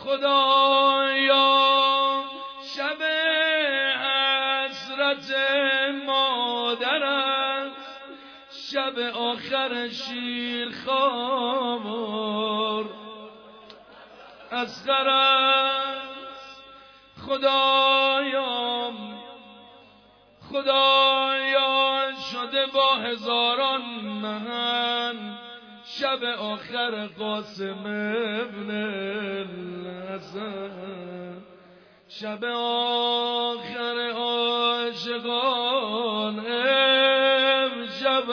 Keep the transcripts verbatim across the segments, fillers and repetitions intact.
خدایا شب حسرت مادر است، شب آخر شیر خامر اصغر است. خدایا خدایا شده با هزاران من شب آخر قاسم ابن الحسن، شب آخر عاشقان امشب.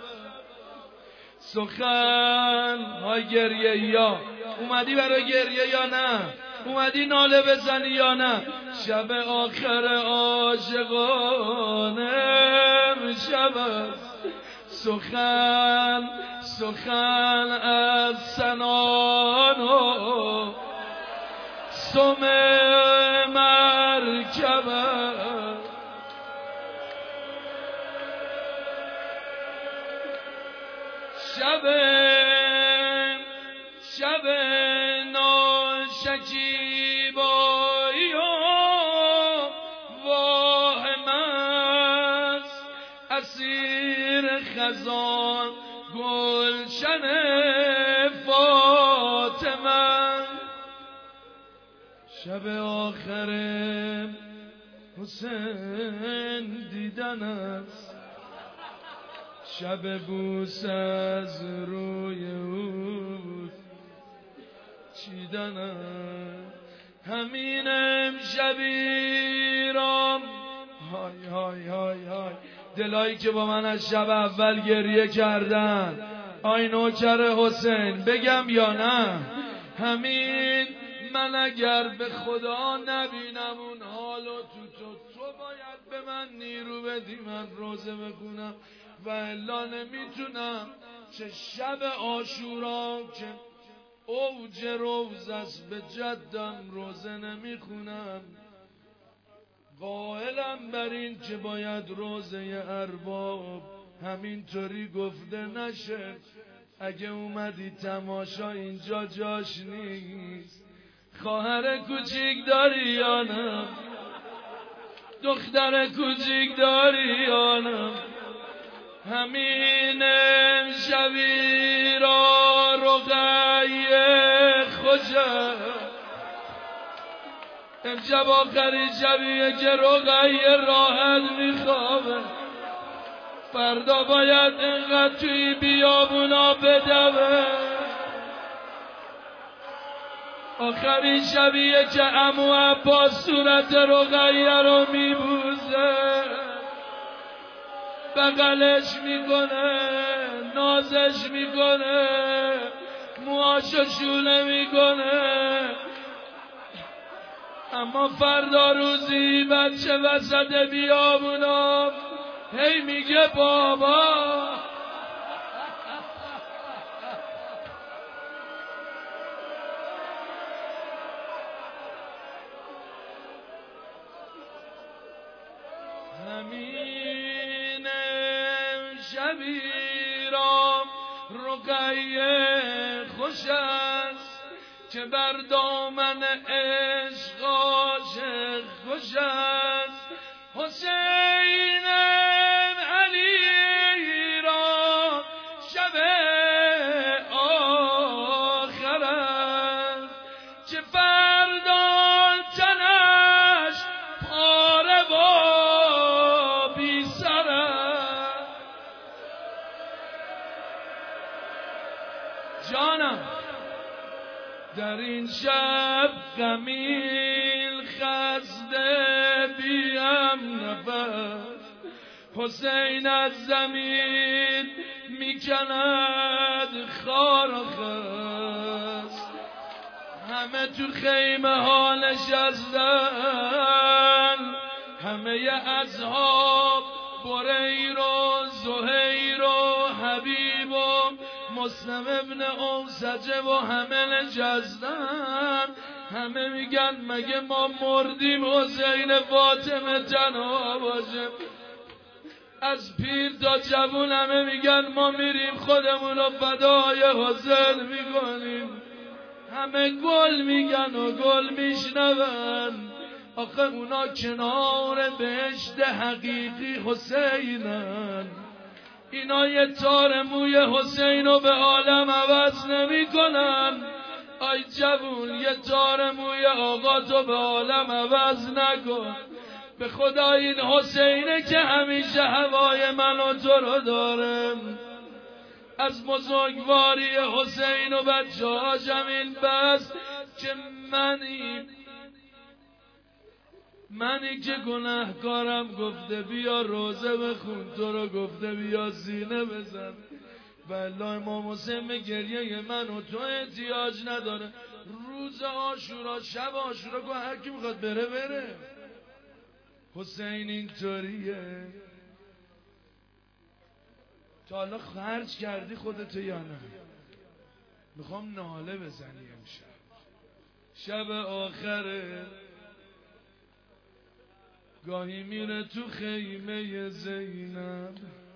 سخن های گریه یا اومدی برای گریه یا نه؟ اومدی ناله بزنی یا نه؟ شب آخر عاشقان امشب. سخن سخن از سنان و سم مرکب. شب شب ناشکیبایی و واهم است، اسیر خزان گلشن فاطمه. شب آخر حسین دیدن است، شب بوس از روی او چیدن است. همین امشبی رام های های های های دلایی که با من از شب اول گریه کردن، آی نوکر حسین بگم یا نه؟ همین من اگر به خدا نبینم اون حالو تو تو تو باید به من نیرو بدی من روزه بخونم و الا نمیتونم. چه شب عاشورا که اوج روز است به جدم روزه نمیخونم. قائلم بر این که باید روزه ارباب همینطوری گفته نشه. اگه اومدی تماشا اینجا جاش نیست. خواهر کوچیک داری یا نه؟ دختر کوچیک داری یا نه؟ همین امشبی را رقیه خوشه. امشب آخری شبیه که رقیه راحت میخوابه، فردا باید اینقدر توی بیابونا بدوه. آخری شبیه که عمو عباس صورت رقیه رو میبوزه، بغلش میکنه، نازش میکنه، موهاشو شونه میکنه. اما فردا روزی بچه وسط بیابونا هی میگه بابا همین امشبی را رقیه خوش است که بر دامن عشق عاشق خوش است. حسین علی را شب آخر است که فردا تنش پاره و بی سر است. جانم در این شب غمیل خسته بیم نفس، حسین از زمین میکند خار و خس. همه تو خیمه ها نشستن، همه اصحاب بریر و زهیر و حبیب و مسلم ابن اوسجه و همه نشستن. همه میگن مگه ما مردیم حسین فاطمه تنها باشه؟ از پیر تا جوون همه میگن ما میریم خودمون رو فدای حسین میکنیم. همه گل میگن و گل میشنون، آخه اونا کنار بهشت حقیقی حسینن. اینا یه تار موی حسینو به عالم عوض نمی کنن. آی جوون یه تار موی آقا تو به عالم عوض نکن. به خدا این حسینه که همیشه هوای من و تو رو دارم. از بزرگواری حسین و بچه ها جمیل بس که منی منی که گناهکارم گفته بیا روزه بخون، تو رو گفته بیا سینه بزن. والله امام حسین به گریه من و تو احتیاج نداره. روز عاشورا شب عاشورا که هر کی میخواد بره بره. حسین اینطوریه. تا حالا خرج کردی خودتو یا نه؟ میخوام ناله بزنی امشب، شب آخره. گاهی میره تو خیمه زینب